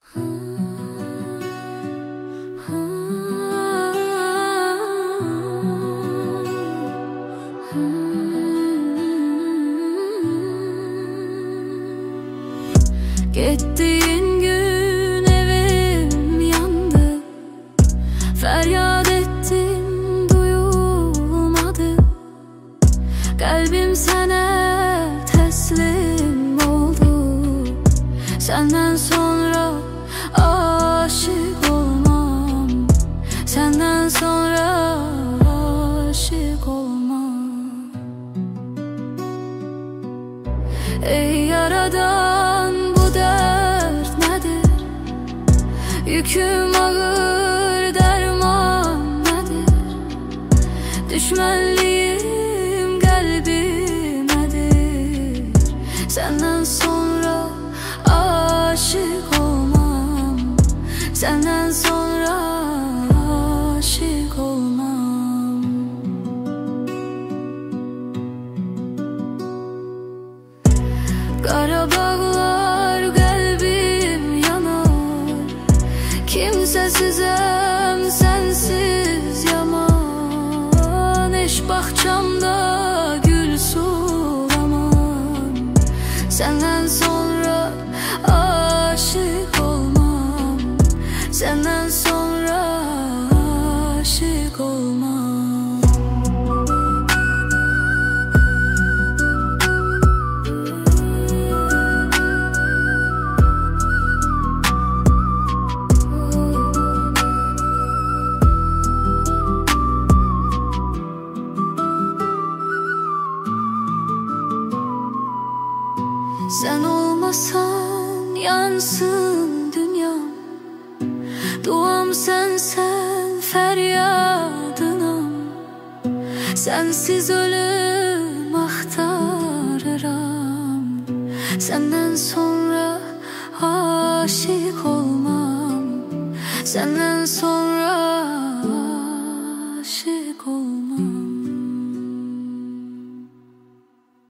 Gittiğin gün evim yandı, feryat ettim duyulmadı. Kalbim sana teslim oldu. Senden sonra aşık olmam, senden sonra aşık olmam. Ey yaradan, bu dert nedir? Yüküm ağır, derman nedir? Düşmanlığım kalbimedir. Senden sonra aşık olmam, senden sonra aşık olmam. Kara bağlar, kalbim yanar. Kimsesizim, sensiz yaman. Eş bahçamda gül sulamam, senden sonra aşık olmam, senden sonra aşık olmam. Sen olmasan yansın dünyam. Duam sensen feryadınam. Sensiz ölüm aktarıram. Senden sonra aşık olmam, senden sonra